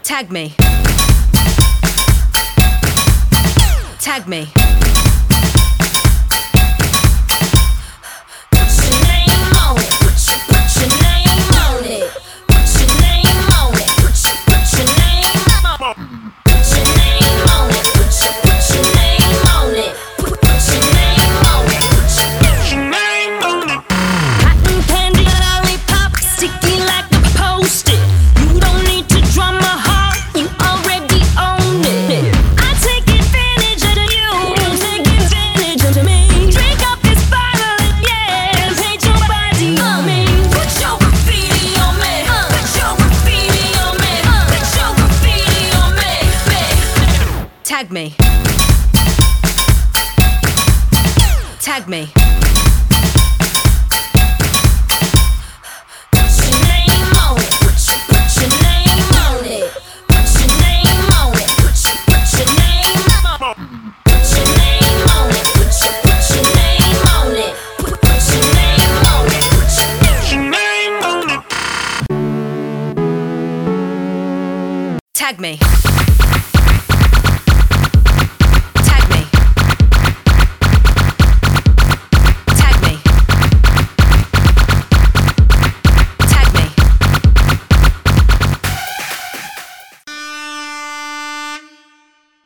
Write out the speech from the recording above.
Tag me. Tag me. Put your name on it. Put your name on it. Put your name on it. Put your name on it. Put your name on it. Put your name on it. Put your name on it. Put your name on it. Cotton candy lollipop, sticky like a Post-it. You don't need to draw my heart, you already own it. I take advantage of you, take advantage of me. Drink up this bottle and yeah, paint your body on me. Put your graffiti on me. Put your graffiti on me. Put your graffiti on me. Tag me. Tag me. Put your name on it. Put your name on it. Put your name on it. Put your name on it. Put your name on it. Put your name on it. Put your name on it. Put your name on it. Tag me.